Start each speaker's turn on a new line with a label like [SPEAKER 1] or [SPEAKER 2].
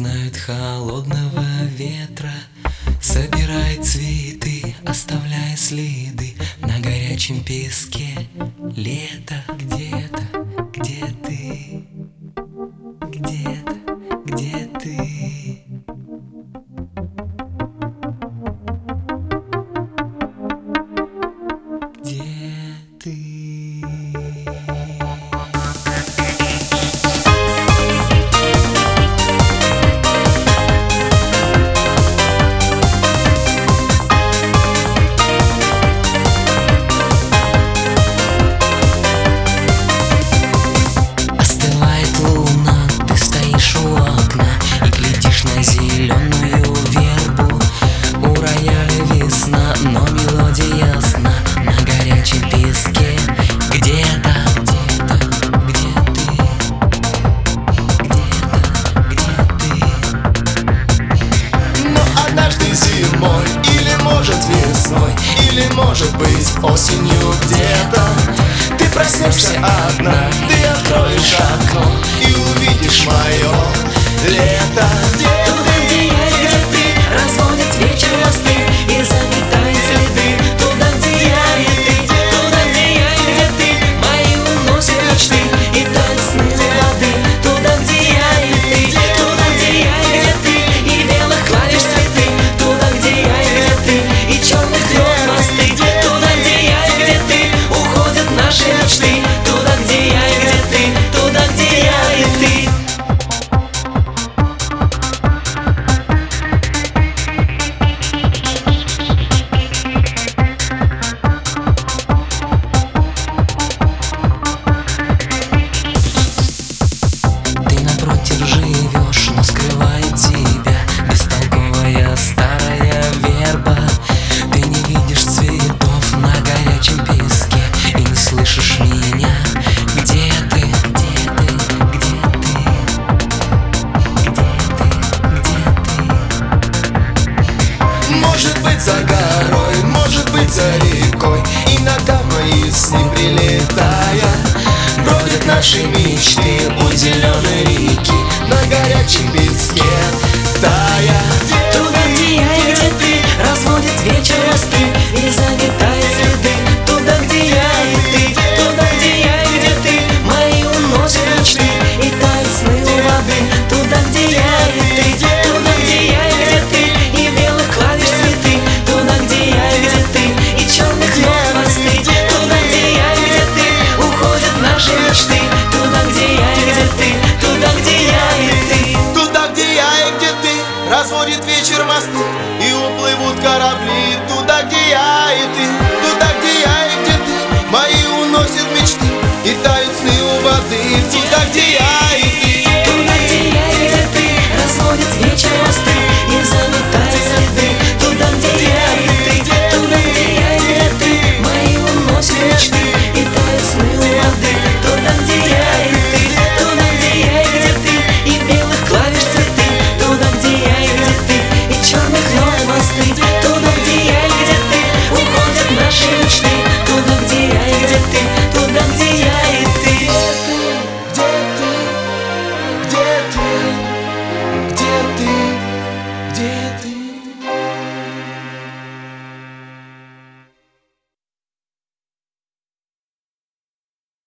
[SPEAKER 1] знают холодного ветра, собирает цветы, оставляя следы на горячем песке. Лето где-то, где ты? Где-то, где ты? Где ты? Зеленую вербу, у рояля весна, но мелодия ясна на горячем песке. Где-то, где-то, где ты? Где-то, где ты?
[SPEAKER 2] Но однажды зимой, или может весной, или может быть осенью где-то ты проснешься одна, ты откроешь окно и увидишь мое лето.
[SPEAKER 1] Туда, где я и где ты, разводит вечер мосты и заметает следы. Туда, где я и ты, туда, где я и где ты, мои уносят мечты и тают сны воды. Туда, где я и ты, туда, где я и где ты, и белых клавиш цветы. Туда, где я и где ты, и черных лед мосты. Туда, где я и где ты, уходят наши мечты. Туда, где я и где ты, туда, где я и ты. Живешь, но скрывает тебя бестолковая старая верба. Ты не видишь цветов на горячем песке и не слышишь меня. Где ты? Где ты? Где ты? Где ты? Где ты?
[SPEAKER 2] Может быть за горой, может быть за рекой, иногда в мои сны прилетая бродят наши мечты у зеленой реки на горячем песке тая.
[SPEAKER 1] Туда, где я и где ты, разводит вечер мосты и заметает следы. Туда, где я и ты, туда, где я и где ты, мои уносят мечты и тают сны у воды. Туда, где я и ты, туда, где я и где ты, и белых клавиш цветы. Туда, где я и где ты, и черных лет мосты. Туда, где я и где ты, уходят наши мечты. Туда, где я и где ты, туда, где я и ты.
[SPEAKER 2] Туда, где я и где ты, разводит вечер мосты и уплывут корабли. Туда, где я и ты, туда, где я и где ты, мои уносят мечты и тают сны у воды. Туда, где я и ты,
[SPEAKER 1] туда, где я и где ты, разводит вечер мосты и заметает следы. Туда, где я и ты, туда, где я и где ты, мои уносят мечты и тают сны у воды. Туда, где я и ты, туда, где я и где ты, и белых клавиш цветы. Туда, где я и где ты, и черных лет мосты. Туда, где я и где ты, уходят наши мечты.